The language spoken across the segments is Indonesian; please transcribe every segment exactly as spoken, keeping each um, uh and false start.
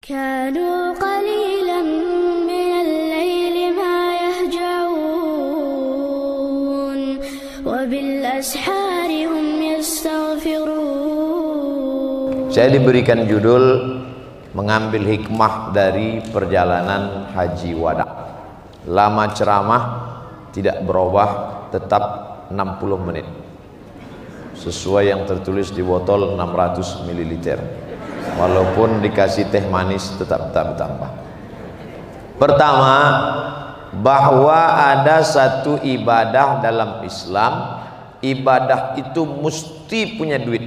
كانوا قليلا من الليل ما يهجعون وبالأسحار هم يستغفرون. Saya diberikan judul mengambil hikmah dari perjalanan haji wada. Lama ceramah tidak berubah, tetap enam puluh menit. Sesuai yang tertulis di botol enam ratus mililiter. Walaupun dikasih teh manis tetap tak bertambah. Pertama, bahwa ada satu ibadah dalam Islam, ibadah itu mesti punya duit.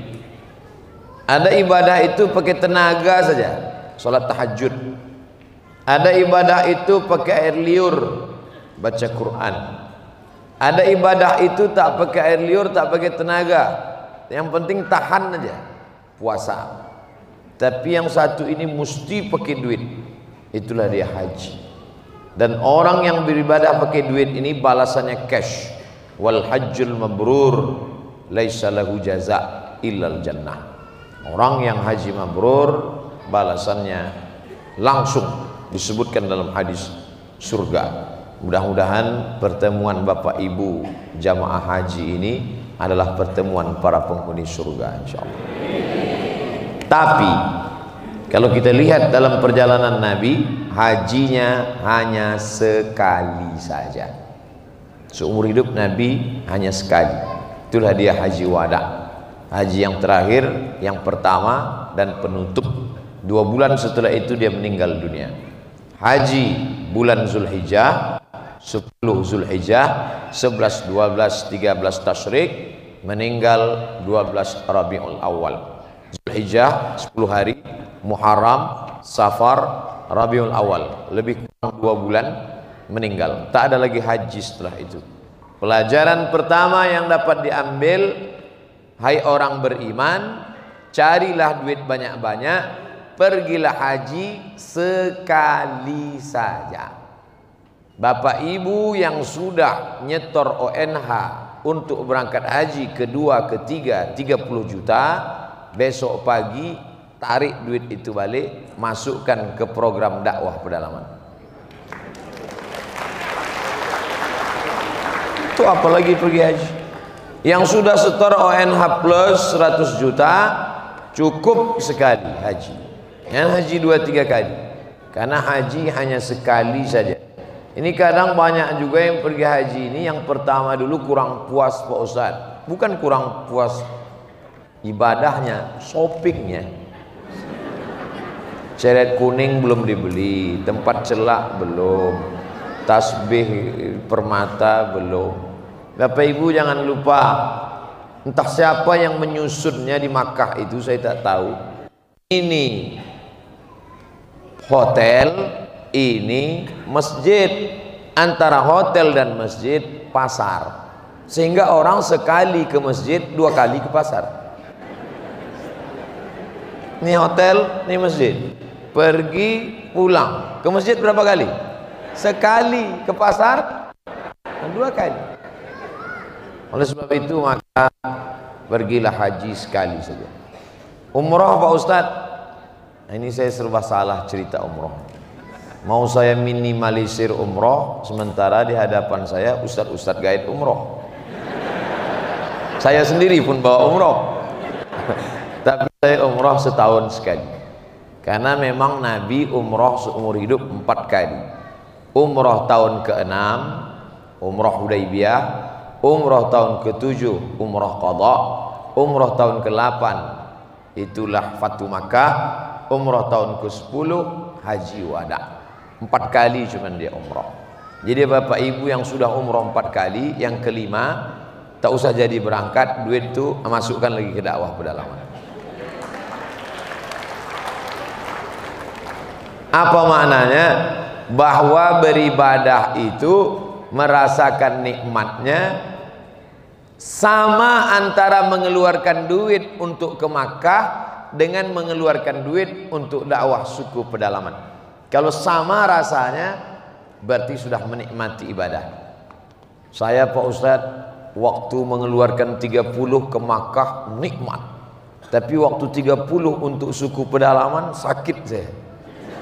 Ada ibadah itu pakai tenaga saja, sholat tahajud. Ada ibadah itu pakai air liur, baca Quran. Ada ibadah itu tak pakai air liur, tak pakai tenaga, yang penting tahan aja, puasa. Tapi yang satu ini mesti pakai duit, itulah dia haji. Dan orang yang beribadah pakai duit ini balasannya cash. Wal hajjul mabrur laisa lahu jaza illal jannah. Orang yang haji mabrur balasannya langsung disebutkan dalam hadis surga. Mudah-mudahan pertemuan Bapak Ibu jamaah haji ini adalah pertemuan para penghuni surga insyaallah. Tapi kalau kita lihat dalam perjalanan Nabi, hajinya hanya sekali saja. Seumur hidup Nabi hanya sekali. Itulah dia haji wada. Haji yang terakhir, yang pertama dan penutup. Dua bulan setelah itu dia meninggal dunia. Haji bulan Zulhijjah, sepuluh Zulhijjah, sebelas, dua belas, tiga belas Tasyrik, meninggal dua belas Rabiul Awal. Zulhijjah sepuluh hari, Muharram, Safar, Rabiul Awal, lebih kurang dua bulan meninggal. Tak ada lagi haji setelah itu. Pelajaran pertama yang dapat diambil, hai orang beriman, carilah duit banyak-banyak, pergilah haji sekali saja. Bapak Ibu yang sudah nyetor O N H untuk berangkat haji kedua, ketiga, tiga puluh juta, besok pagi tarik duit itu balik, masukkan ke program dakwah pedalaman. Itu apalagi pergi haji. Yang sudah setor O N H plus seratus juta cukup sekali haji. Yang haji dua tiga kali. Karena haji hanya sekali saja. Ini kadang banyak juga yang pergi haji ini yang pertama dulu kurang puas Pak Ustadz. Bukan kurang puas ibadahnya, shoppingnya. Ceret kuning belum dibeli, tempat celak belum, tasbih permata belum. Bapak Ibu jangan lupa, entah siapa yang menyusunnya di Makkah itu saya tak tahu. Ini hotel, ini masjid. Antara hotel dan masjid pasar, sehingga orang sekali ke masjid dua kali ke pasar. Ini hotel, ini masjid. Pergi pulang ke masjid berapa kali? Sekali. Ke pasar dua kali. Oleh sebab itu maka pergilah haji sekali saja. Umroh Pak Ustadz, nah, ini saya serba salah cerita umroh. Mau saya minimalisir umroh, sementara di hadapan saya ustadz-ustadz gaib umroh. Saya sendiri pun bawa umroh. Tapi saya umroh setahun sekali. Karena memang Nabi umroh seumur hidup empat kali. Umroh tahun keenam, umroh Hudaybiyah. Umroh tahun ketujuh, umroh qadha. Umroh tahun ke-delapan, itulah Fatu Makkah. Umroh tahun ke sepuluh, haji wada. Empat kali cuman dia umroh. Jadi Bapak Ibu yang sudah umroh empat kali, yang kelima tak usah jadi berangkat, duit itu masukkan lagi ke dakwah pedalaman. Apa maknanya? Bahwa beribadah itu merasakan nikmatnya sama antara mengeluarkan duit untuk ke Makkah dengan mengeluarkan duit untuk dakwah suku pedalaman. Kalau sama rasanya berarti sudah menikmati ibadah. Saya Pak Ustadz waktu mengeluarkan tiga puluh ke Makkah nikmat. Tapi waktu tiga puluh untuk suku pedalaman sakit saya.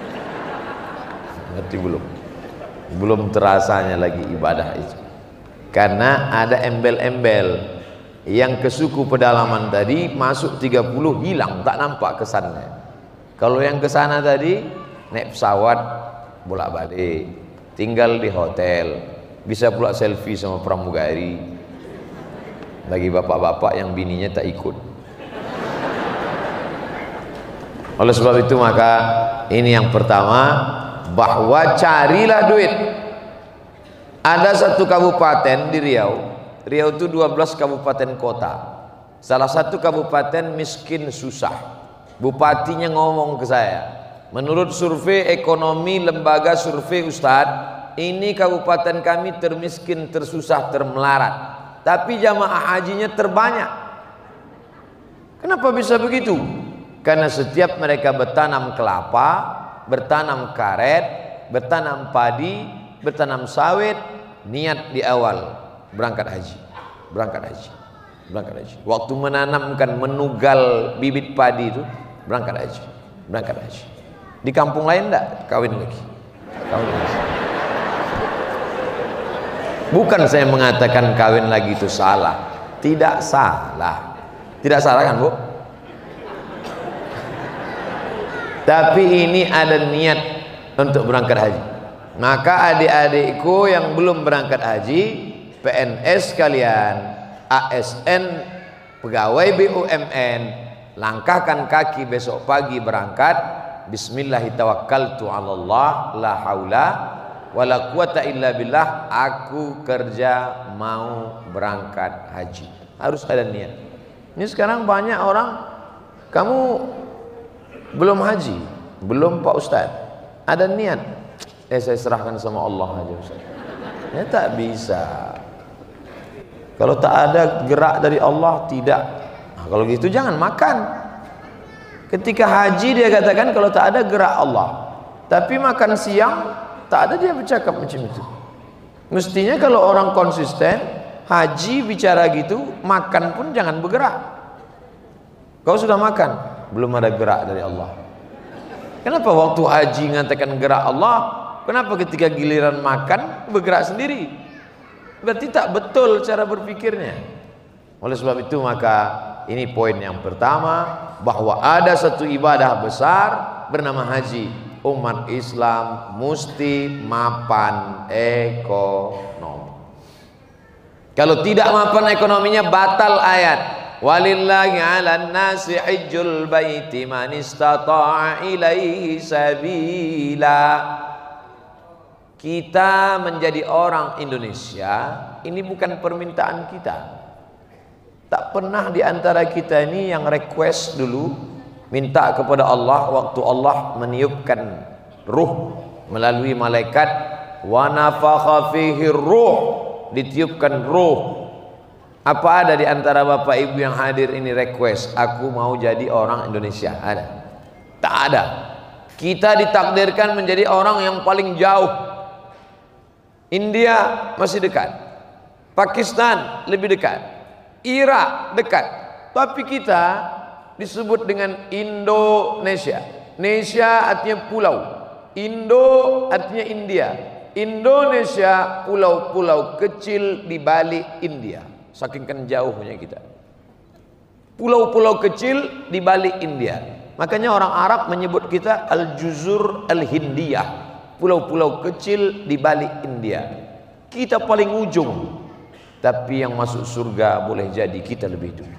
Ngerti belum? Belum terasanya lagi ibadah itu. Karena ada embel-embel yang ke suku pedalaman tadi masuk tiga puluh hilang, tak nampak kesannya. Kalau yang ke sana tadi naik pesawat bolak-balik, tinggal di hotel, bisa pula selfie sama pramugari. Bagi bapak-bapak yang bininya tak ikut. Oleh sebab itu maka ini yang pertama, bahwa carilah duit. Ada satu kabupaten di Riau. Riau itu dua belas kabupaten kota. Salah satu kabupaten miskin susah. Bupatinya ngomong ke saya, menurut survei ekonomi lembaga survei Ustadz, ini kabupaten kami termiskin, tersusah, termelarat, tapi jamaah hajinya terbanyak. Kenapa bisa begitu? Karena setiap mereka bertanam kelapa, bertanam karet, bertanam padi, bertanam sawit, niat di awal berangkat haji, berangkat haji, berangkat haji. Waktu menanamkan, menugal bibit padi itu, berangkat haji, berangkat haji. Di kampung lain enggak, kawin lagi, kawin lagi. Bukan saya mengatakan kawin lagi itu salah, tidak salah, tidak salah kan Bu? Tapi ini ada niat untuk berangkat haji. Maka adik-adikku yang belum berangkat haji, P N S kalian, A S N, pegawai B U M N, langkahkan kaki besok pagi berangkat. Bismillahirrahmanirrahim, la haula wala quwata illa billah. Aku kerja mau berangkat haji. Harus ada niat. Ini sekarang banyak orang, kamu belum haji, belum Pak Ustadz, ada niat, eh saya serahkan sama Allah aja Ustadz. Ya tak bisa. Kalau tak ada gerak dari Allah, tidak. Nah, kalau gitu jangan makan. Ketika haji dia katakan kalau tak ada gerak Allah, tapi makan siang tak ada, dia bercakap macam itu. Mestinya kalau orang konsisten haji bicara gitu, makan pun jangan bergerak. Kau sudah makan, belum ada gerak dari Allah. Kenapa waktu haji mengatakan gerak Allah, kenapa ketika giliran makan bergerak sendiri? Berarti tak betul cara berpikirnya. Oleh sebab itu maka ini poin yang pertama, bahwa ada satu ibadah besar bernama haji. Umat Islam mesti mapan ekonomi. Kalau tidak mapan ekonominya, batal ayat walillahi 'alan nasi hajjul baiti man istata'a ilaihi sabila. Kita menjadi orang Indonesia ini bukan permintaan kita. Tak pernah di antara kita ini yang request dulu minta kepada Allah waktu Allah meniupkan ruh melalui malaikat, wa nafakha fihi ruh, ditiupkan ruh. Apa ada di antara bapak ibu yang hadir ini request, aku mau jadi orang Indonesia? Ada? Tak ada. Kita ditakdirkan menjadi orang yang paling jauh. India masih dekat, Pakistan lebih dekat, Irak dekat, tapi kita disebut dengan Indonesia. Indonesia artinya pulau, Indo artinya India. Indonesia pulau-pulau kecil di balik India. Saking kan jauhnya kita. Pulau-pulau kecil di balik India. Makanya orang Arab menyebut kita Al-Juzur Al-Hindiyah, pulau-pulau kecil di balik India. Kita paling ujung, tapi yang masuk surga boleh jadi kita lebih dulu.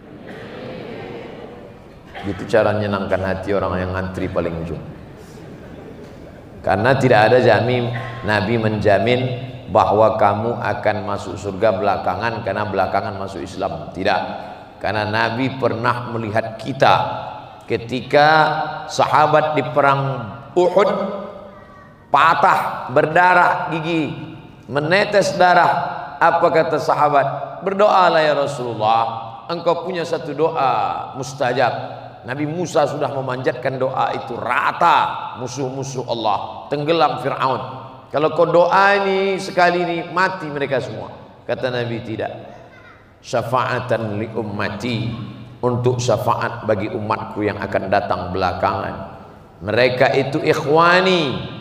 Itu cara menyenangkan hati orang yang ngantri paling ujung. Karena tidak ada jamin, Nabi menjamin bahwa kamu akan masuk surga belakangan karena belakangan masuk Islam. Tidak. Karena Nabi pernah melihat kita ketika sahabat di perang Uhud patah, berdarah gigi, menetes darah. Apa kata sahabat? Berdoalah ya Rasulullah, engkau punya satu doa mustajab. Nabi Musa sudah memanjatkan doa itu rata musuh-musuh Allah, tenggelam Fir'aun. Kalau kau doa ini sekali ini mati mereka semua. Kata Nabi tidak. Syafa'atan li ummati, untuk syafaat bagi umatku yang akan datang belakangan. Mereka itu ikhwani,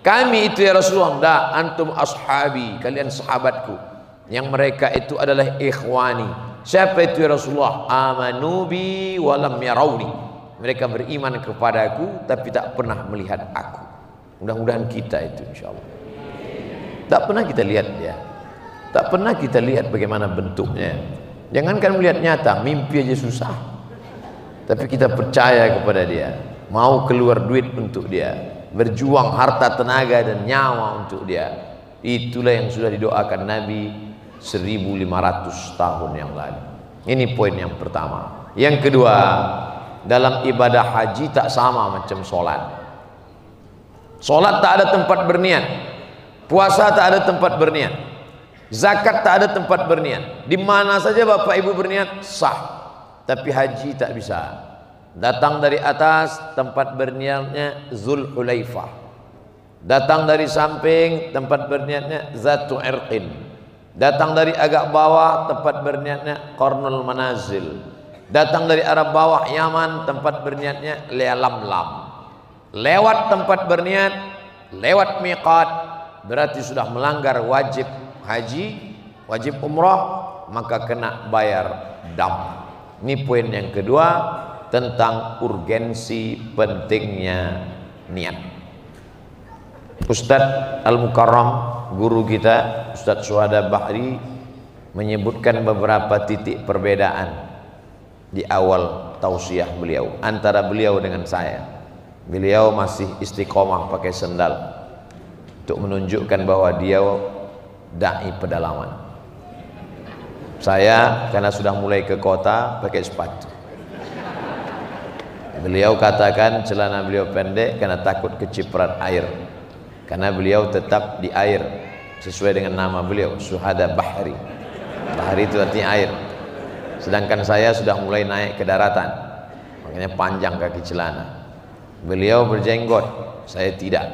Kami itu ya Rasulullah. Enggak, antum ashabi, kalian sahabatku. Yang mereka itu adalah ikhwani. Siapa itu ya Rasulullah? Amanu bi walam yarawni. Mereka beriman kepadaku tapi tak pernah melihat aku. Mudah-mudahan kita itu insyaallah. Tak pernah kita lihat dia. Tak pernah kita lihat bagaimana bentuknya. Jangankan melihat nyata, mimpi aja susah. Tapi kita percaya kepada dia. Mau keluar duit untuk dia. Berjuang harta, tenaga dan nyawa untuk dia. Itulah yang sudah didoakan Nabi seribu lima ratus tahun yang lalu. Ini poin yang pertama. Yang kedua, dalam ibadah haji tak sama macam solat. Solat tak ada tempat berniat, puasa tak ada tempat berniat, zakat tak ada tempat berniat. Di mana saja bapak ibu berniat sah. Tapi haji tak bisa. Datang dari atas, tempat berniatnya Zulhulaifah. Datang dari samping, tempat berniatnya Zatu Irqin. Datang dari agak bawah, tempat berniatnya Qarnul Manazil. Datang dari arah bawah Yaman, tempat berniatnya Lealamlam. Lewat tempat berniat, lewat miqat, berarti sudah melanggar wajib haji, wajib umrah, maka kena bayar dam. Ini poin yang kedua tentang urgensi pentingnya niat. Ustadz Al-Mukarram, guru kita Ustadz Suhada Bahri, menyebutkan beberapa titik perbedaan di awal tausiah beliau antara beliau dengan saya. Beliau masih istiqomah pakai sendal untuk menunjukkan bahwa dia dai pedalaman. Saya karena sudah mulai ke kota pakai sepatu. Beliau katakan celana beliau pendek karena takut kecipratan air. Karena beliau tetap di air sesuai dengan nama beliau, Suhada Bahri. Bahri itu artinya air. Sedangkan saya sudah mulai naik ke daratan, makanya panjang kaki celana. Beliau berjenggot, saya tidak.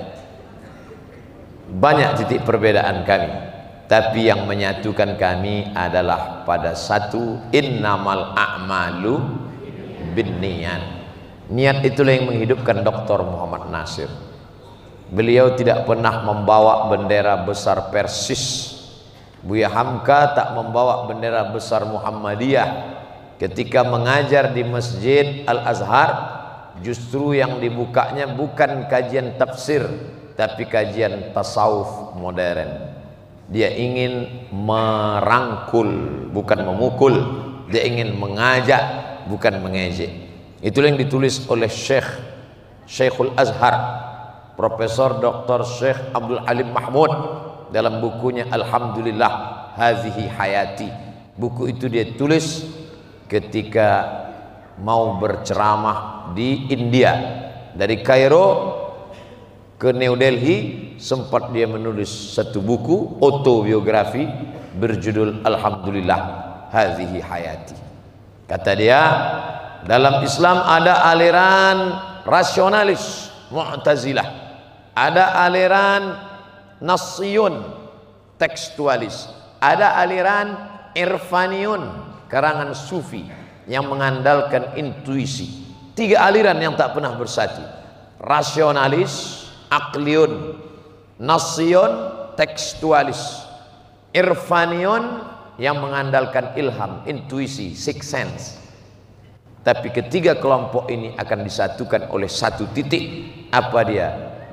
Banyak titik perbedaan kami, tapi yang menyatukan kami adalah pada satu, innamal a'malu binniyat. Niat itulah yang menghidupkan Doktor Muhammad Nasir. Beliau tidak pernah membawa bendera besar Persis. Buya Hamka tak membawa bendera besar Muhammadiyah. Ketika mengajar di Masjid Al-Azhar, justru yang dibukanya bukan kajian tafsir, tapi kajian tasawuf modern. Dia ingin merangkul, bukan memukul. Dia ingin mengajak, bukan mengejek. Itulah yang ditulis oleh Syekh Syekhul Azhar, Profesor Doktor Syekh Abdul Alim Mahmud dalam bukunya Alhamdulillah Hazihi Hayati. Buku itu dia tulis ketika mau berceramah di India. Dari Kairo ke New Delhi, sempat dia menulis satu buku autobiografi berjudul Alhamdulillah Hazihi Hayati. Kata dia, dalam Islam ada aliran rasionalis Mu'tazilah, ada aliran Nassiyun tekstualis, ada aliran Irfaniyun karangan Sufi yang mengandalkan intuisi. Tiga aliran yang tak pernah bersatu: rasionalis, akliyun, Nassiyun, tekstualis, Irfaniyun yang mengandalkan ilham, intuisi, sixth sense. Tapi ketiga kelompok ini akan disatukan oleh satu titik. Apa dia?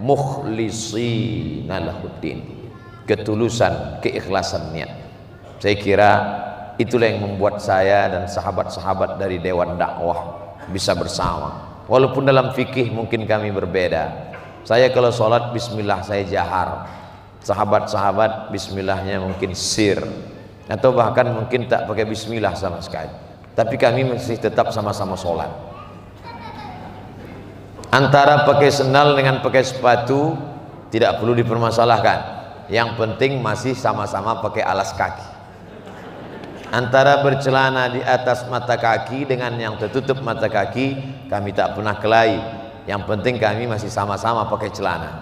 Mukhlishina lahuddin, ketulusan, keikhlasan niat. Saya kira itulah yang membuat saya dan sahabat-sahabat dari Dewan Dakwah bisa bersama. Walaupun dalam fikih mungkin kami berbeda. Saya kalau sholat bismillah saya jahar, sahabat-sahabat bismillahnya mungkin sir, atau bahkan mungkin tak pakai bismillah sama sekali. Tapi kami masih tetap sama-sama sholat. Antara pakai sendal dengan pakai sepatu tidak perlu dipermasalahkan. Yang penting masih sama-sama pakai alas kaki. Antara bercelana di atas mata kaki dengan yang tertutup mata kaki, kami tak pernah kelahi. Yang penting kami masih sama-sama pakai celana.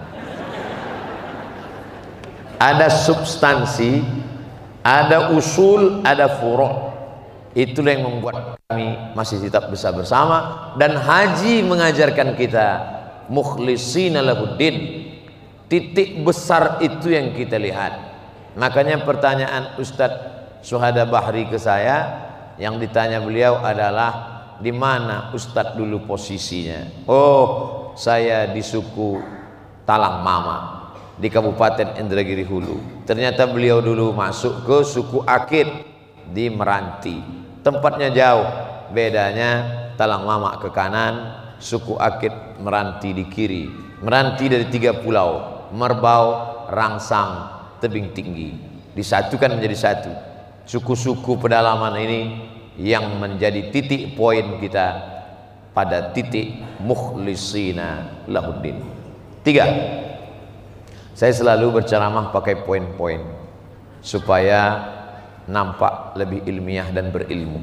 Ada substansi, ada usul, ada furu'. Itulah yang membuat kami masih tetap bisa bersama. Dan haji mengajarkan kita mukhlishina lahuddin, Titik besar itu yang kita lihat. Makanya pertanyaan Ustadz Suhada Bahri ke saya, yang ditanya beliau adalah, di mana Ustadz dulu posisinya? Oh, saya di suku Talang Mama di Kabupaten Indragiri Hulu. Ternyata beliau dulu masuk ke suku Akit di Meranti. Tempatnya jauh, bedanya Talang Mama ke kanan, suku Akit Meranti di kiri. Meranti dari tiga pulau, Merbau, Rangsang, Tebing Tinggi, disatukan menjadi satu. Suku-suku pedalaman ini yang menjadi titik poin kita pada titik mukhlisina lahuddin. Tiga, saya selalu berceramah pakai poin-poin supaya nampak lebih ilmiah dan berilmu,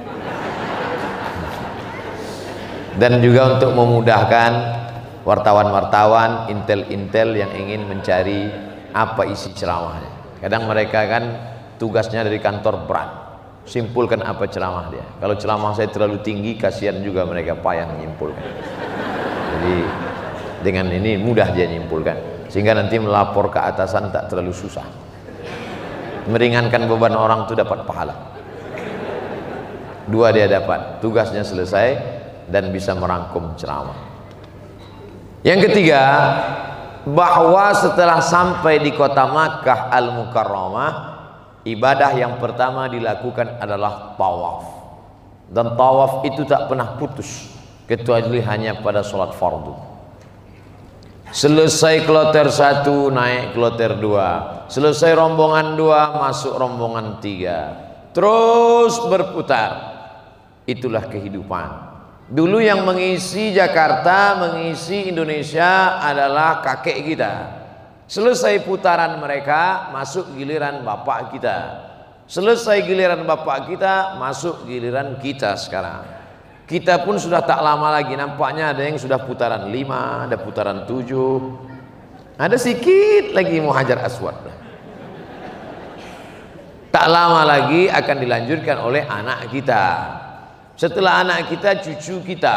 dan juga untuk memudahkan wartawan-wartawan, intel-intel yang ingin mencari apa isi ceramahnya. Kadang mereka kan tugasnya dari kantor berat, simpulkan apa ceramah dia. Kalau ceramah saya terlalu tinggi, kasihan juga mereka, payah menyimpulkan. Jadi dengan ini mudah dia menyimpulkan, sehingga nanti melapor ke atasan tak terlalu susah. Meringankan beban orang itu dapat pahala. Dua dia dapat, tugasnya selesai dan bisa merangkum ceramah. Yang ketiga, bahwa setelah sampai di kota Makkah Al-Mukarramah, ibadah yang pertama dilakukan adalah tawaf. Dan tawaf itu tak pernah putus kecuali hanya pada sholat fardu. Selesai kloter satu, naik kloter dua. Selesai rombongan dua, masuk rombongan tiga. Terus berputar. Itulah kehidupan. Dulu yang mengisi Jakarta, mengisi Indonesia adalah kakek kita. Selesai putaran mereka, masuk giliran bapak kita. Selesai giliran bapak kita, masuk giliran kita sekarang. Kita pun sudah tak lama lagi, nampaknya ada yang sudah putaran lima, ada putaran tujuh, ada sedikit lagi mau Hajar Aswad. Tak lama lagi akan dilanjutkan oleh anak kita. Setelah anak kita, cucu kita.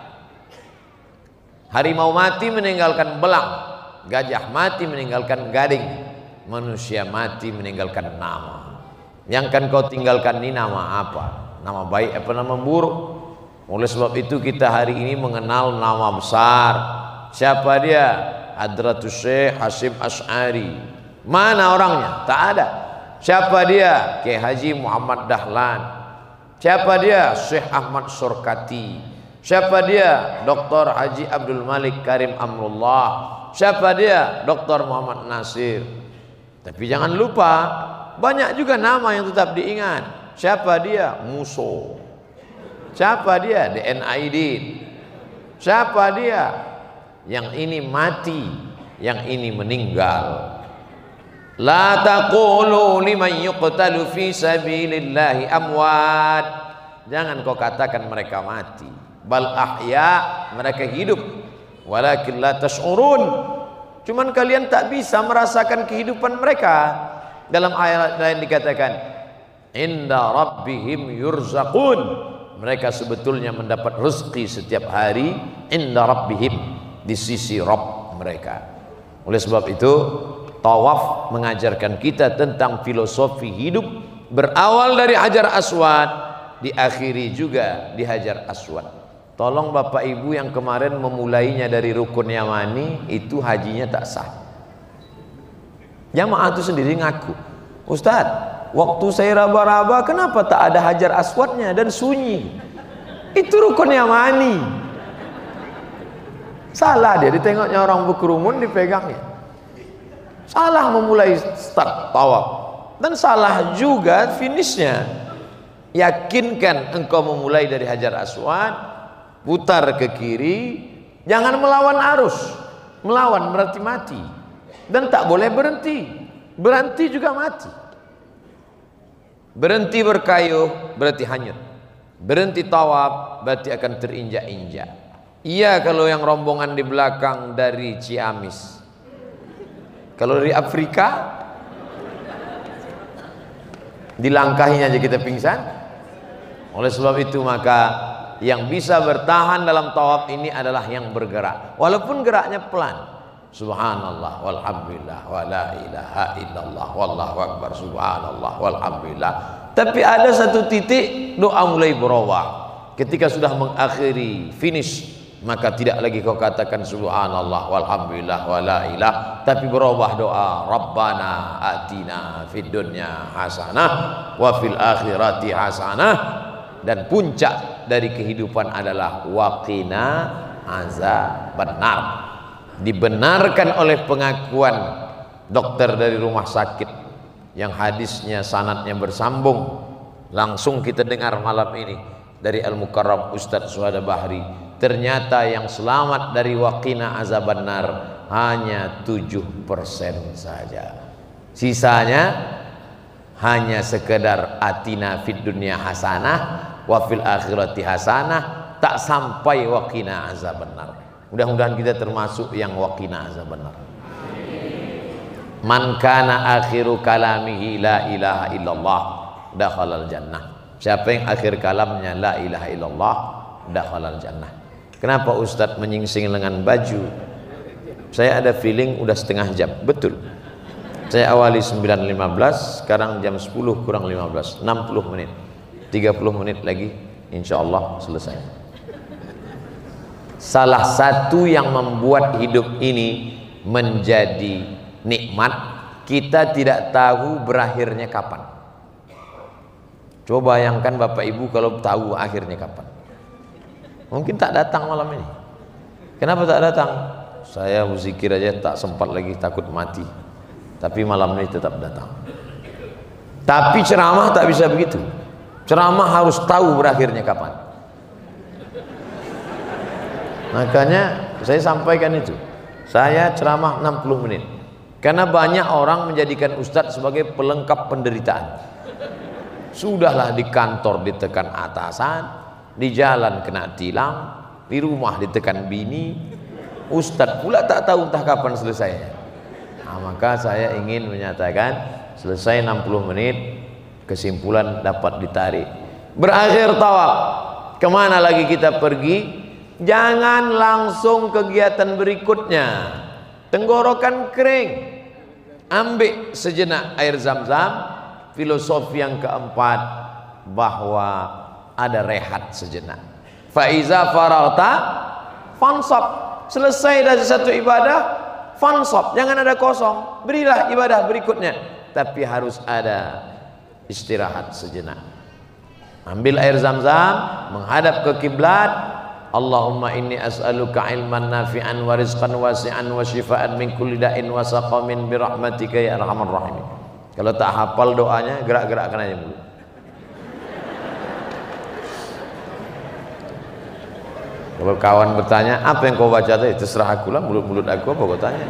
Harimau mati meninggalkan belang, gajah mati meninggalkan gading, manusia mati meninggalkan nama. Yang kan kau tinggalkan ini nama apa? Nama baik apa nama buruk? Oleh sebab itu kita hari ini mengenal nama besar. Siapa dia? Hadratus Syekh Hasyim Asy'ari. Mana orangnya? Tak ada. Siapa dia? Kiai Haji Muhammad Dahlan. Siapa dia? Syekh Ahmad Surkati. Siapa dia? Doktor Haji Abdul Malik Karim Amrullah. Siapa dia? Doktor Muhammad Nasir. Tapi jangan lupa, banyak juga nama yang tetap diingat. Siapa dia? Muso. Siapa dia? D N Aidin. Siapa dia? Yang ini mati, yang ini meninggal. La taqulu liman yuqtalu fi sabilillahi amwat. Jangan kau katakan mereka mati. Bal ahya, mereka hidup. Walakin la tash'urun. Cuman kalian tak bisa merasakan kehidupan mereka. Dalam ayat lain dikatakan, inda rabbihim yurzaqun. Mereka sebetulnya mendapat rezeki setiap hari inda rabbihim, di sisi Rabb mereka. Oleh sebab itu, tawaf mengajarkan kita tentang filosofi hidup, berawal dari Hajar Aswad, diakhiri juga di Hajar Aswad. Tolong Bapak Ibu yang kemarin memulainya dari Rukun Yamani, itu hajinya tak sah. Jamaah itu sendiri ngaku, Ustadz, waktu saya raba-raba kenapa tak ada Hajar Aswadnya dan sunyi? Itu Rukun Yamani. Salah dia, ditengoknya orang berkerumun dipegangnya. Salah memulai start tawaf, dan salah juga finishnya. Yakinkan engkau memulai dari Hajar Aswad, putar ke kiri, jangan melawan arus. Melawan berarti mati, dan tak boleh berhenti. Berhenti juga mati. Berhenti berkayuh berarti hanyut. Berhenti tawaf berarti akan terinjak-injak. Iya kalau yang rombongan di belakang dari Ciamis. Kalau dari Afrika, dilangkahinya aja kita pingsan. Oleh sebab itu maka yang bisa bertahan dalam tawaf ini adalah yang bergerak, walaupun geraknya pelan. Subhanallah walhamdulillah wa la ilaha illallah wallahu akbar subhanallah walhamdulillah. Tapi ada satu titik doa mulai berubah. Ketika sudah mengakhiri finish, maka tidak lagi kau katakan subhanallah walhamdulillah wa la ilah, tapi berubah doa Rabbana atina fid dunya hasanah wa fil akhirati hasanah, dan puncak dari kehidupan adalah waqina azabannar. Dibenarkan oleh pengakuan dokter dari rumah sakit yang hadisnya sanadnya bersambung. Langsung kita dengar malam ini dari Al-Mukarram Ustadz Suhada Bahri, ternyata yang selamat dari waqina azabannar hanya tujuh persen saja. Sisanya hanya sekedar atina fid dunya hasanah wa fil akhirati hasanah, tak sampai waqina azabannar. Mudah-mudahan kita termasuk yang waqina azabannar. Man kana akhiru kalamihi la ilaha illallah dakhalal jannah. Siapa yang akhir kalamnya la ilaha illallah dakhalal jannah. Kenapa Ustadz menyingsing lengan baju? Saya ada feeling udah setengah jam. Betul. Saya awali sembilan lima belas, sekarang jam sepuluh kurang lima belas, enam puluh menit. tiga puluh menit lagi insya Allah selesai. Salah satu yang membuat hidup ini menjadi nikmat, kita tidak tahu berakhirnya kapan. Coba bayangkan Bapak Ibu kalau tahu akhirnya kapan. Mungkin tak datang malam ini. Kenapa tak datang? Saya berzikir aja tak sempat lagi, takut mati. Tapi malam ini tetap datang. Tapi ceramah tak bisa begitu. Ceramah harus tahu berakhirnya kapan. Makanya saya sampaikan itu. Saya ceramah enam puluh menit. Karena banyak orang menjadikan Ustadz sebagai pelengkap penderitaan. Sudahlah di kantor ditekan atasan, di jalan kena tilang, di rumah ditekan bini, Ustadz pula tak tahu entah kapan selesainya. Nah, maka saya ingin menyatakan selesai enam puluh menit, kesimpulan dapat ditarik. Berakhir tawaf, kemana lagi kita pergi? Jangan langsung kegiatan berikutnya. Tenggorokan kering, ambil sejenak air zam-zam. Filosofi yang keempat, bahwa ada rehat sejenak. Faiza faragta fansab. Selesai dari satu ibadah, fansab, jangan ada kosong, berilah ibadah berikutnya. Tapi harus ada istirahat sejenak. Ambil air zam-zam, menghadap ke kiblat. Allahumma inni as'aluka ilman nafi'an wa rizqan wasi'an wa shifaan min kulli da'in wa saqamin bi rahmatika ya arhamar rahimin. Kalau tak hafal doanya, gerak-gerakkan aja mulut. Kalau kawan bertanya, apa yang kau baca tadi? Terserah aku lah, mulut-mulut aku apa kau tanya.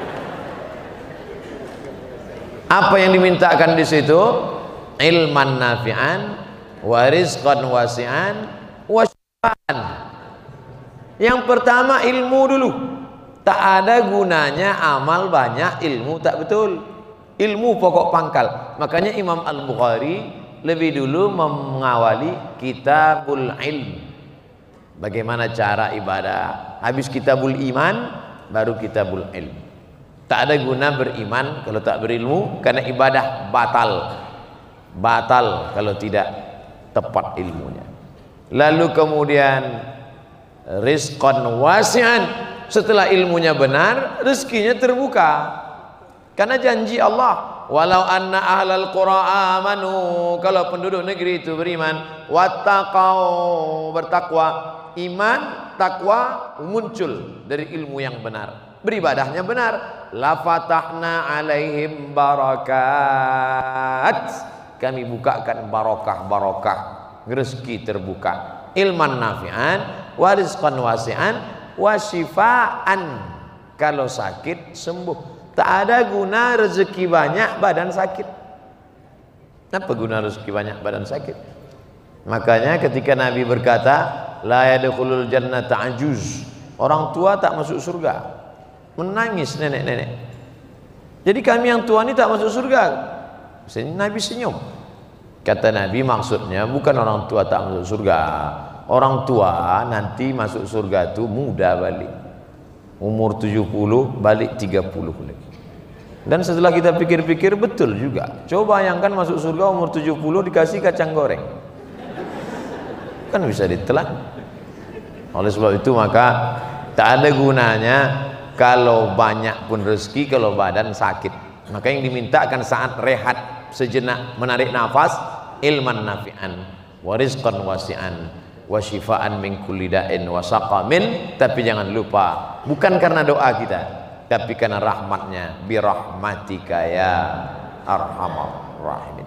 Apa yang dimintakan di situ? Ilman nafi'an wa rizqan wasi'an wa shifaan. Yang pertama ilmu dulu. Tak ada gunanya amal banyak, ilmu tak betul. Ilmu pokok pangkal. Makanya Imam Al-Bukhari lebih dulu mengawali kitabul ilm. Bagaimana cara ibadah. Habis kitabul iman, baru kitabul ilm. Tak ada guna beriman kalau tak berilmu, karena ibadah batal. Batal kalau tidak tepat ilmunya. Lalu kemudian rizqan wasi'an, setelah ilmunya benar, rezekinya terbuka. Karena janji Allah, walau anna ahlal qura amanu, kalau penduduk negeri itu beriman, wattaqau, bertakwa, iman, takwa muncul dari ilmu yang benar, beribadahnya benar, la fatahna alaihim barakat, kami bukakan barokah-barokah, rezeki terbuka. Ilman nafi'an wa rizqan wasi'an wa shifaan, kalau sakit sembuh. Tak ada guna rezeki banyak badan sakit. Apa guna rezeki banyak badan sakit? Makanya ketika Nabi berkata la yadkhulul jannata ajuz, orang tua tak masuk surga. Menangis nenek-nenek. Jadi kami yang tua ini tak masuk surga. Nabi senyum. Kata Nabi, maksudnya bukan orang tua tak masuk surga. Orang tua nanti masuk surga itu muda balik. umur tujuh puluh balik tiga puluh lagi. Dan setelah kita pikir-pikir betul juga. Coba bayangkan masuk surga umur tujuh puluh dikasih kacang goreng, kan bisa ditelan. Oleh sebab itu maka tak ada gunanya kalau banyak pun rezeki kalau badan sakit. Maka yang dimintakan saat rehat sejenak menarik nafas, ilman nafi'an wa rizqan wasi'an wa shifaan min kulli da'in wa saqamin. Tapi jangan lupa, bukan karena doa kita, tapi karena rahmatnya, birahmatika ya arhamar rahimin.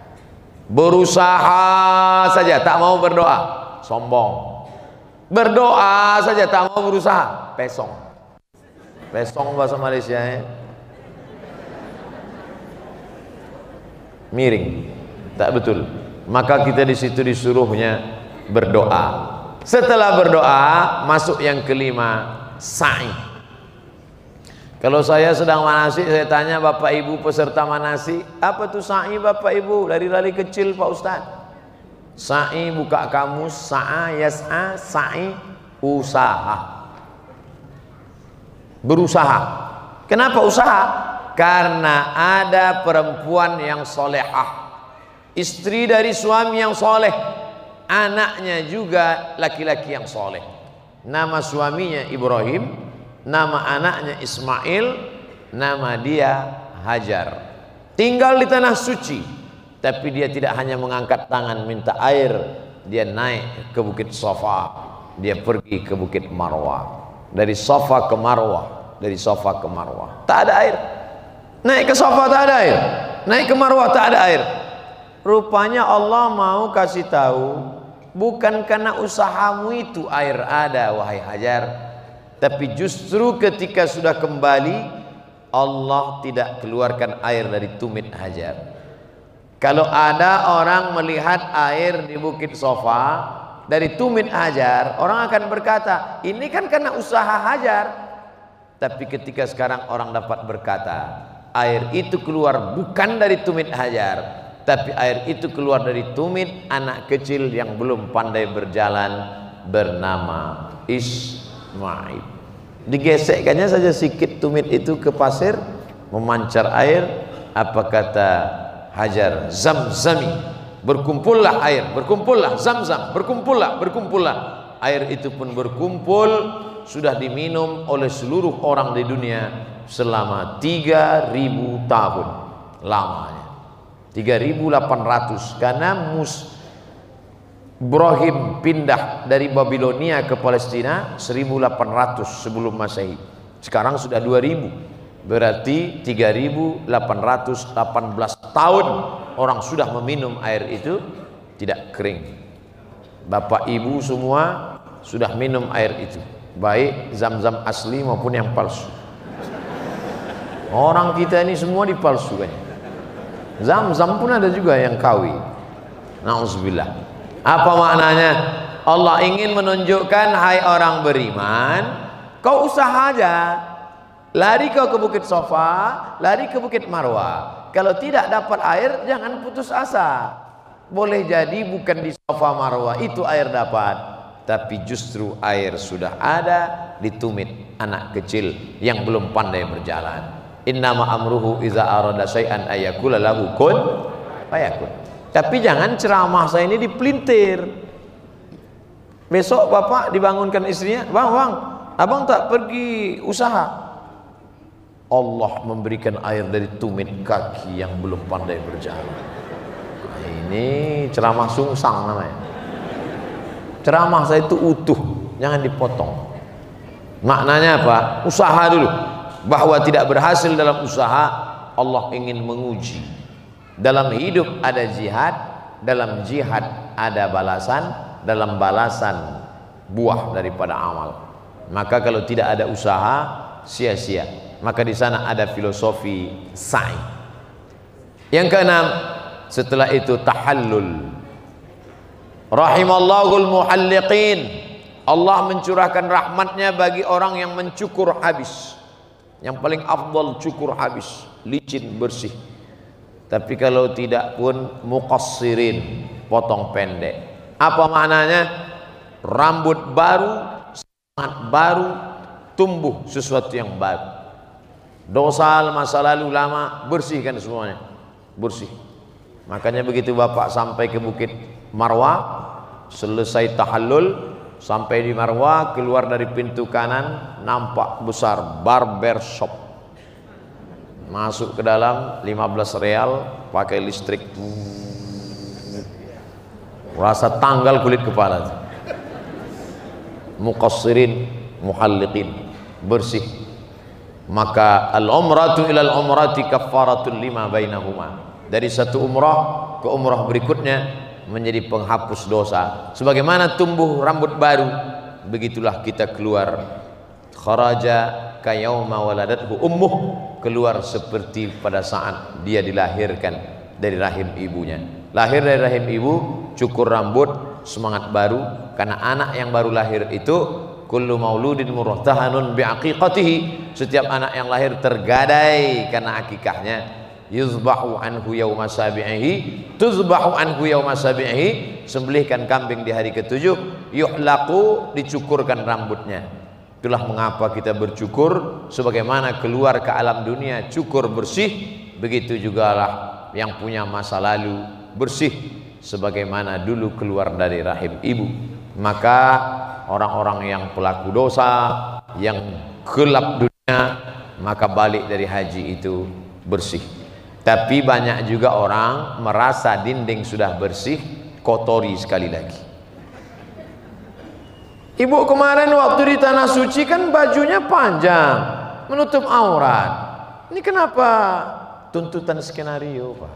Berusaha saja tak mau berdoa, sombong. Berdoa saja tak mau berusaha, pesong. Pesong bahasa Malaysia ya. Miring, tak betul. Maka kita di situ disuruhnya berdoa. Setelah berdoa masuk yang kelima, sa'i. Kalau saya sedang manasik, saya tanya bapak ibu peserta manasik, apa tuh sa'i bapak ibu? Dari-dari kecil Pak Ustaz. Sa'i buka kamus, sa'a yas'a, sa'i usaha. Berusaha. Kenapa usaha? Karena ada perempuan yang solehah, istri dari suami yang soleh, anaknya juga laki-laki yang soleh. Nama suaminya Ibrahim, nama anaknya Ismail, nama dia Hajar. Tinggal di tanah suci, tapi dia tidak hanya mengangkat tangan minta air, dia naik ke bukit Safa, dia pergi ke bukit Marwah. Dari Safa ke Marwah, dari Safa ke Marwah tak ada air. Naik ke Safa tak ada air, naik ke Marwah tak ada air. Rupanya Allah mau kasih tahu, bukan karena usahamu itu air ada wahai Hajar, tapi justru ketika sudah kembali Allah tidak keluarkan air dari tumit Hajar. Kalau ada orang melihat air di bukit Safa dari tumit Hajar, orang akan berkata, ini kan karena usaha Hajar. Tapi ketika sekarang orang dapat berkata, air itu keluar bukan dari tumit Hajar, tapi air itu keluar dari tumit anak kecil yang belum pandai berjalan bernama Ismail. Digesekkannya saja sikit tumit itu ke pasir, memancar air. Apa kata Hajar? Zamzami, berkumpullah air, berkumpullah Zamzam, berkumpullah, berkumpullah. Air itu pun berkumpul, sudah diminum oleh seluruh orang di dunia selama tiga ribu tahun lamanya. tiga ribu delapan ratus, karena Mus Ibrahim pindah dari Babilonia ke Palestina seribu delapan ratus sebelum Masehi. Sekarang sudah dua ribu. Berarti tiga ribu delapan ratus delapan belas tahun orang sudah meminum air itu tidak kering. Bapak ibu semua sudah minum air itu, baik Zam-Zam asli maupun yang palsu. Orang kita ini semua dipalsukan. Zam-Zam pun ada juga yang kawi. Nauzubillah. Apa maknanya? Allah ingin menunjukkan, hai orang beriman, kau usaha aja. Lari kau ke bukit Safa, lari ke bukit Marwah. Kalau tidak dapat air, jangan putus asa. Boleh jadi bukan di Safa Marwah itu air dapat, tapi justru air sudah ada di tumit anak kecil yang belum pandai berjalan. Innama amruhu iza arada syai'an ayakula lahu kun fayakun. Tapi jangan ceramah saya ini dipelintir. Besok bapak dibangunkan istrinya, bang bang, abang tak pergi usaha. Allah memberikan air dari tumit kaki yang belum pandai berjalan. Nah, ini ceramah sungsang namanya. Ceramah saya itu utuh, jangan dipotong. Maknanya apa? Usaha dulu. Bahwa tidak berhasil dalam usaha, Allah ingin menguji. Dalam hidup ada jihad, dalam jihad ada balasan, dalam balasan buah daripada amal. Maka kalau tidak ada usaha, sia-sia. Maka di sana ada filosofi sa'i. Yang keenam, setelah itu tahallul. Rahimallahul muhalliqin. Allah mencurahkan rahmatnya bagi orang yang mencukur habis. Yang paling afdal cukur habis, licin bersih. Tapi kalau tidak pun muqassirin, potong pendek. Apa maknanya? Rambut baru, semangat baru, tumbuh sesuatu yang baru. Dosa masa lalu lama bersihkan semuanya, bersih. Makanya begitu Bapak sampai ke Bukit Marwah, selesai tahallul, sampai di Marwah, keluar dari pintu kanan, nampak besar barber shop. Masuk ke dalam, lima belas real, pakai listrik, rasa tanggal kulit kepala. Muqassirin muhalliqin, bersih. Maka al-umratu ilal umrati kaffaratul lima bainahuma. Dari satu umrah ke umrah berikutnya menjadi penghapus dosa. Sebagaimana tumbuh rambut baru, begitulah kita keluar. Kharaja kayauma waladathu ummuh, keluar seperti pada saat dia dilahirkan dari rahim ibunya. Lahir dari rahim ibu, cukur rambut, semangat baru. Karena anak yang baru lahir itu kullu mauludin murtahanun biaqiqatihi, setiap anak yang lahir tergadai karena akikahnya. Yuzbahu anhu yauma sabi'ihi, tuzbahu anhu yauma sabi'ihi, sembelihkan kambing di hari ketujuh, yuhlaqu, dicukurkan rambutnya. Itulah mengapa kita bercukur, sebagaimana keluar ke alam dunia cukur bersih, begitu jugalah yang punya masa lalu bersih sebagaimana dulu keluar dari rahim ibu. Maka orang-orang yang pelaku dosa, yang gelap dunia, maka balik dari haji itu bersih. Tapi banyak juga orang merasa dinding sudah bersih, kotori sekali lagi. Ibu kemarin waktu di tanah suci kan bajunya panjang, menutup aurat. Ini kenapa tuntutan skenario, Pak?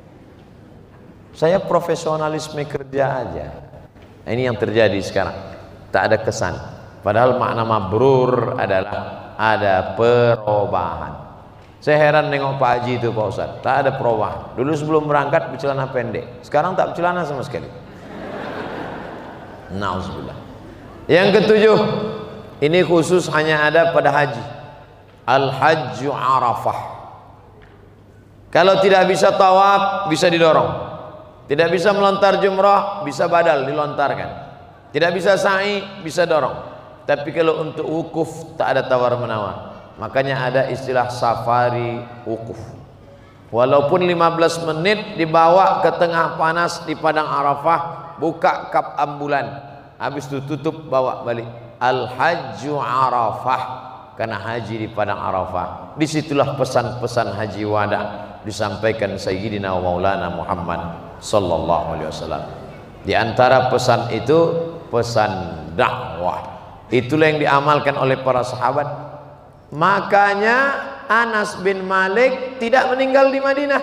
Saya profesionalisme kerja aja. Nah, ini yang terjadi sekarang. Tak ada kesan. Padahal makna mabrur adalah ada perubahan. Saya heran nengok Pak Haji itu, Pak Ustadz. Tak ada perubahan. Dulu sebelum berangkat bercelana pendek, sekarang tak bercelana sama sekali. Nauzubillah. Yang ketujuh, ini khusus hanya ada pada haji. Al-Hajju Arafah. Kalau tidak bisa tawaf, bisa didorong. Tidak bisa melontar jumrah, bisa badal, dilontarkan. Tidak bisa sa'i, bisa dorong. Tapi kalau untuk wukuf, tak ada tawar menawar. Makanya ada istilah safari wukuf. Walaupun lima belas menit dibawa ke tengah panas di padang Arafah, buka kap ambulan, habis itu tutup, bawa balik. Al-Hajju Arafah, karena haji di padang Arafah. Disitulah pesan-pesan haji wada disampaikan Sayyidina Maulana Muhammad sallallahu alaihi wasallam. Di antara pesan itu pesan dakwah. Itulah yang diamalkan oleh para sahabat. Makanya Anas bin Malik tidak meninggal di Madinah.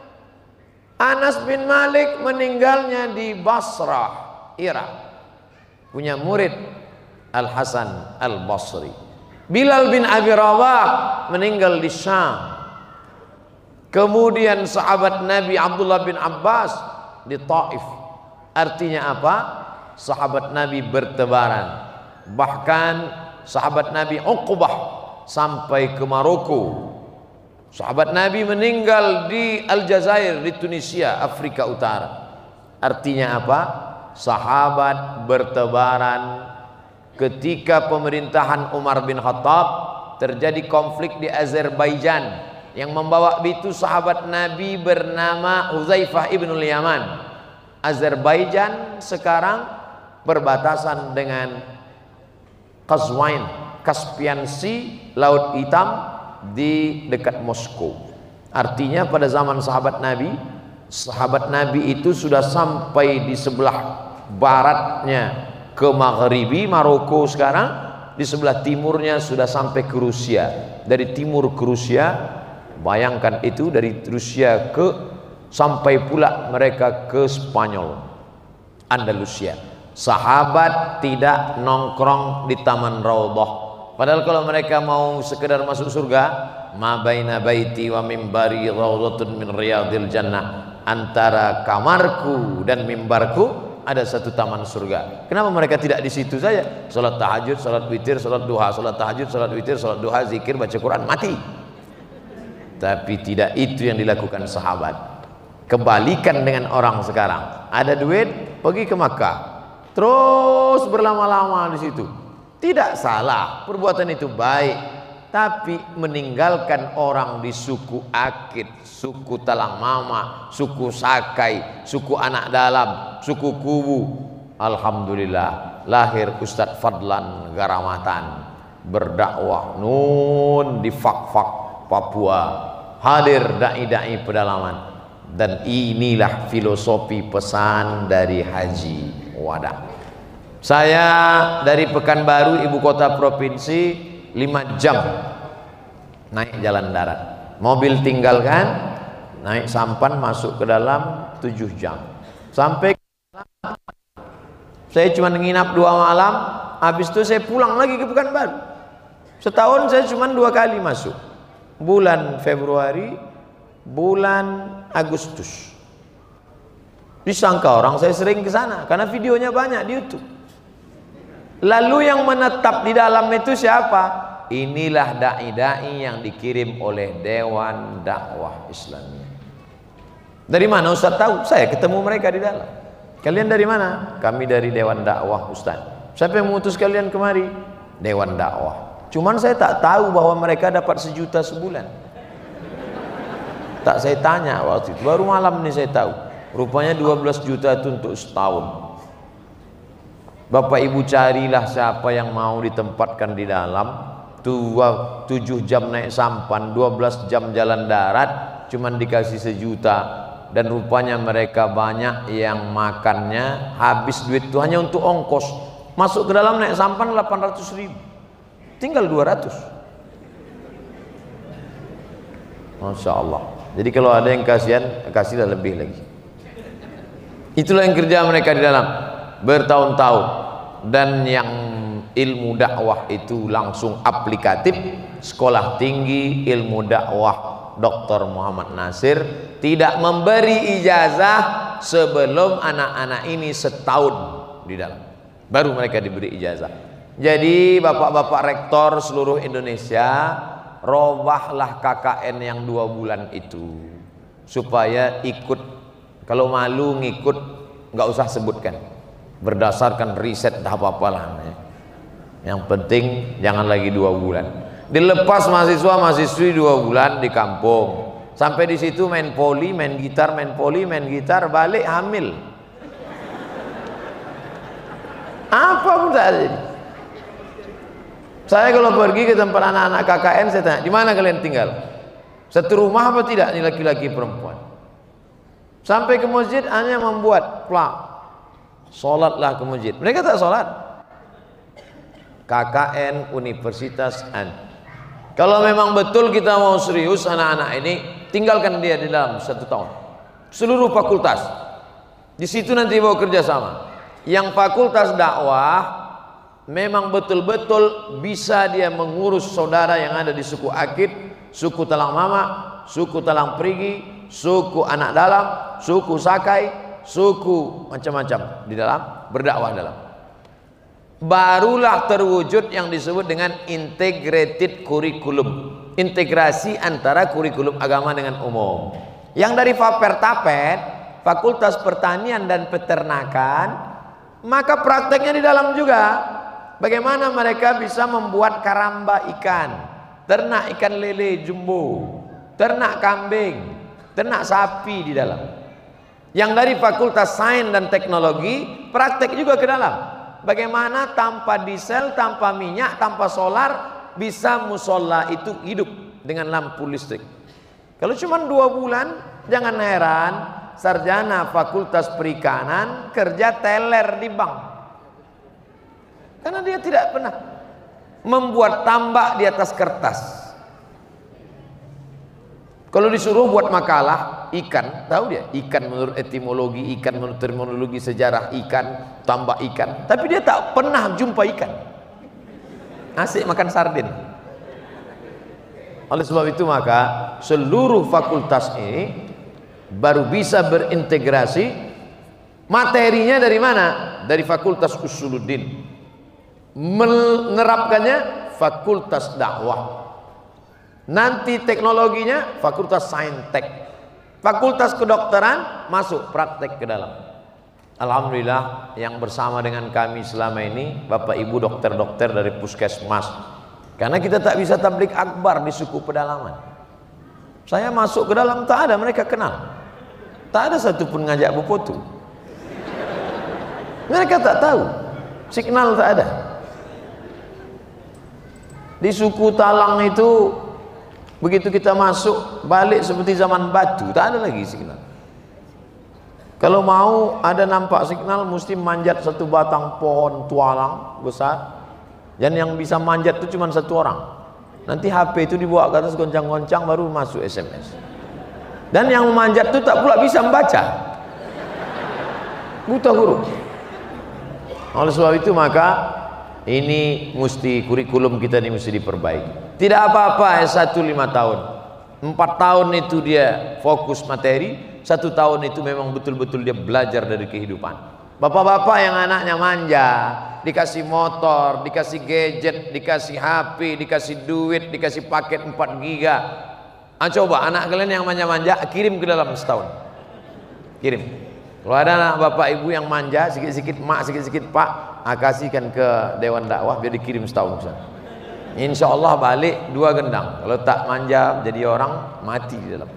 Anas bin Malik meninggalnya di Basrah, Irak. Punya murid Al-Hasan Al-Basri. Bilal bin Abi Rawah meninggal di Syam. Kemudian sahabat Nabi Abdullah bin Abbas di Taif. Artinya apa? Sahabat Nabi bertebaran. Bahkan sahabat Nabi Uqbah sampai ke Maroko. Sahabat Nabi meninggal di Aljazair, di Tunisia, Afrika Utara. Artinya apa? Sahabat bertebaran. Ketika pemerintahan Umar bin Khattab, terjadi konflik di Azerbaijan. Yang membawa itu sahabat Nabi bernama Huzaifah ibnul Yaman. Azerbaijan sekarang berbatasan dengan Qazwain, Caspian Sea, Laut Hitam, di dekat Moskow. Artinya pada zaman sahabat Nabi, sahabat Nabi itu sudah sampai di sebelah baratnya ke Maghribi, Maroko sekarang, di sebelah timurnya sudah sampai ke Rusia. Dari timur ke Rusia, bayangkan itu dari Rusia ke sampai pula mereka ke Spanyol, Andalusia. Sahabat tidak nongkrong di Taman Raudhah. Padahal kalau mereka mau sekedar masuk surga, ma baina baiti wa mimbari raudhatun min riyadil jannah. Antara kamarku dan mimbarku ada satu taman surga. Kenapa mereka tidak di situ saja? Salat tahajud, salat witir, salat duha, salat tahajud, salat witir, salat duha, zikir, baca Quran, mati. Tapi tidak itu yang dilakukan sahabat. Kebalikan dengan orang sekarang. Ada duit, pergi ke Makkah. Terus berlama-lama di situ. Tidak salah, perbuatan itu baik. Tapi meninggalkan orang di suku Akit, suku Talang Mama, suku Sakai, suku Anak Dalam, suku Kubu. Alhamdulillah lahir Ustadz Fadlan Garamatan, berdakwah nun di Fak-Fak Papua, hadir dai-dai pedalaman. Dan inilah filosofi pesan dari Haji Wada. Saya dari Pekanbaru, ibu kota provinsi, lima jam naik jalan darat, mobil tinggalkan, naik sampan masuk ke dalam tujuh jam sampai. Saya cuma nginap dua malam, habis itu saya pulang lagi ke Pekanbaru. Setahun saya cuma dua kali masuk, bulan Februari, bulan Agustus. Disangka orang saya sering ke sana karena videonya banyak di YouTube. Lalu yang menetap di dalam itu siapa? Inilah dai-dai yang dikirim oleh Dewan Dakwah Islamiyah. Dari mana Ustaz tahu? Saya ketemu mereka di dalam. Kalian dari mana? Kami dari Dewan Dakwah Ustaz. Siapa yang mengutus kalian kemari? Dewan Dakwah. Cuman saya tak tahu bahwa mereka dapat sejuta sebulan. Tak saya tanya waktu itu. Baru malam ini saya tahu. Rupanya dua belas juta itu untuk setahun. Bapak Ibu carilah siapa yang mau ditempatkan di dalam. Dua, tujuh jam naik sampan, dua belas jam jalan darat, cuman dikasih sejuta. Dan rupanya mereka banyak yang makannya habis duit itu hanya untuk ongkos. Masuk ke dalam naik sampan delapan ratus ribu, tinggal dua ratus. Masya Allah. Jadi kalau ada yang kasihan, kasihlah lebih lagi. Itulah yang kerja mereka di dalam bertahun-tahun. Dan yang ilmu dakwah itu langsung aplikatif. Sekolah tinggi ilmu dakwah Doktor Muhammad Nasir tidak memberi ijazah sebelum anak-anak ini setahun di dalam, baru mereka diberi ijazah. Jadi bapak-bapak rektor seluruh Indonesia, robahlah K K N yang dua bulan itu supaya ikut. Kalau malu ngikut nggak usah sebutkan, berdasarkan riset dah apa-apa lah. Yang penting jangan lagi dua bulan. Dilepas mahasiswa mahasiswi dua bulan di kampung, sampai di situ main poli, main gitar, main poli, main gitar, balik hamil. Apa pun tak ada. Saya kalau pergi ke tempat anak-anak K K N, saya tanya, di mana kalian tinggal? Satu rumah apa tidak? Ini laki-laki perempuan. Sampai ke masjid hanya membuat plak, sholatlah ke masjid. Mereka tak sholat. K K N Universitas An. Kalau memang betul kita mau serius anak-anak ini, tinggalkan dia di dalam satu tahun. Seluruh fakultas. Di situ nanti mau kerjasama. Yang fakultas dakwah memang betul-betul bisa dia mengurus saudara yang ada di suku Akit, suku Talang Mama, suku Talang Perigi, suku Anak Dalam, suku Sakai, suku macam-macam di dalam, berdakwah dalam. Barulah terwujud yang disebut dengan integrated curriculum, integrasi antara kurikulum agama dengan umum. Yang dari Fapertapet, Fakultas Pertanian dan Peternakan, maka prakteknya di dalam juga. Bagaimana mereka bisa membuat karamba ikan, ternak ikan lele jumbo, ternak kambing, ternak sapi di dalam. Yang dari Fakultas Sains dan Teknologi, praktek juga ke dalam. Bagaimana tanpa diesel, tanpa minyak, tanpa solar bisa musola itu hidup dengan lampu listrik. Kalau cuma dua bulan, jangan heran sarjana Fakultas Perikanan kerja teller di bank, karena dia tidak pernah membuat tambak di atas kertas. Kalau disuruh buat makalah ikan, tahu dia ikan menurut etimologi, ikan menurut terminologi sejarah ikan, tambak ikan, tapi dia tak pernah jumpa ikan. Asik makan sardin. Oleh sebab itu maka seluruh fakultas ini baru bisa berintegrasi. Materinya dari mana? Dari Fakultas Usuluddin. Menerapkannya Fakultas Dakwah. Nanti teknologinya Fakultas Saintek. Fakultas Kedokteran masuk praktek ke dalam. Alhamdulillah yang bersama dengan kami selama ini Bapak Ibu dokter-dokter dari puskesmas. Karena kita tak bisa tablik akbar di suku pedalaman. Saya masuk ke dalam tak ada mereka kenal. Tak ada satupun ngajak berfoto. Mereka tak tahu. Signal tak ada. Di suku Talang itu begitu kita masuk balik seperti zaman batu, tak ada lagi signal. Kalau mau ada nampak signal mesti manjat satu batang pohon tualang besar. Dan yang bisa manjat itu cuma satu orang. Nanti H P itu dibawa ke atas goncang-goncang baru masuk S M S. Dan yang memanjat itu tak pula bisa membaca. Buta huruf. Oleh sebab itu maka ini mesti kurikulum kita ini mesti diperbaiki. Tidak apa-apa S satu lima tahun. Empat tahun itu dia fokus materi. Satu tahun itu memang betul-betul dia belajar dari kehidupan. Bapak-bapak yang anaknya manja, dikasih motor, dikasih gadget, dikasih H P, dikasih duit, dikasih paket empat giga. Ah, coba anak kalian yang manja-manja kirim ke dalam setahun. Kirim. Kalau ada anak bapak ibu yang manja, sikit-sikit mak, sikit-sikit pak, ah, kasihkan ke Dewan Dakwah biar dikirim setahun. Insya Allah balik dua gendang. Kalau tak manja jadi orang mati di dalam.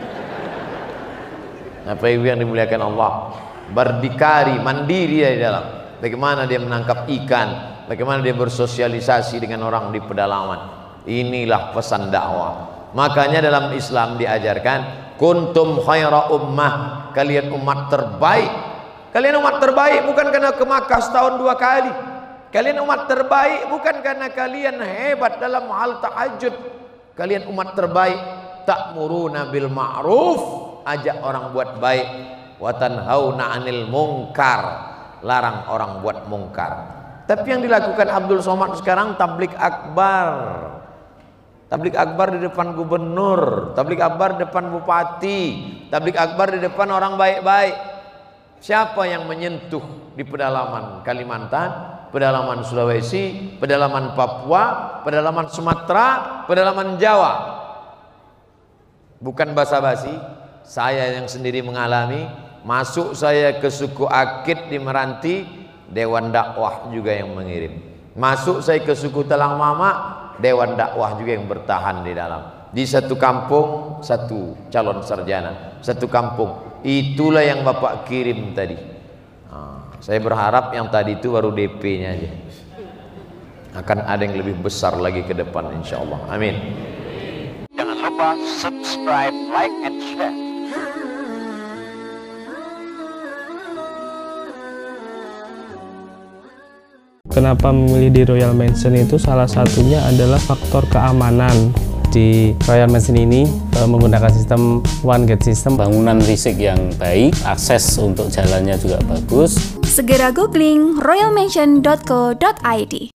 Bapak ibu yang dimuliakan Allah, berdikari, mandiri di dalam. Bagaimana dia menangkap ikan, bagaimana dia bersosialisasi dengan orang di pedalaman. Inilah pesan dakwah. Makanya dalam Islam diajarkan kuntum khaira ummah, kalian umat terbaik. Kalian umat terbaik bukan karena ke Makkah setahun dua kali. Kalian umat terbaik bukan karena kalian hebat dalam hal tahajud. Kalian umat terbaik ta'muruna bil ma'ruf, ajak orang buat baik, wa tanhauna 'anil munkar, larang orang buat mungkar. Tapi yang dilakukan Abdul Somad sekarang tablik akbar. Tablik akbar di depan gubernur, tablik akbar di depan bupati, tablik akbar di depan orang baik-baik. Siapa yang menyentuh di pedalaman Kalimantan, pedalaman Sulawesi, pedalaman Papua, pedalaman Sumatera, pedalaman Jawa? Bukan basa-basi. Saya yang sendiri mengalami, masuk saya ke suku Akit di Meranti, Dewan Dakwah juga yang mengirim. Masuk saya ke suku Talang Mama, Dewan Dakwah juga yang bertahan di dalam. Di satu kampung satu calon sarjana, satu kampung. Itulah yang Bapak kirim tadi. Nah, saya berharap yang tadi itu baru D P-nya aja. Akan ada yang lebih besar lagi ke depan insya Allah. Amin. Jangan lupa subscribe, like, and share. Kenapa memilih di Royal Mansion itu salah satunya adalah faktor keamanan. Di Royal Mansion ini e, menggunakan sistem one gate system, bangunan risik yang baik, akses untuk jalannya juga bagus. Segera googling royal mansion dot co dot i d.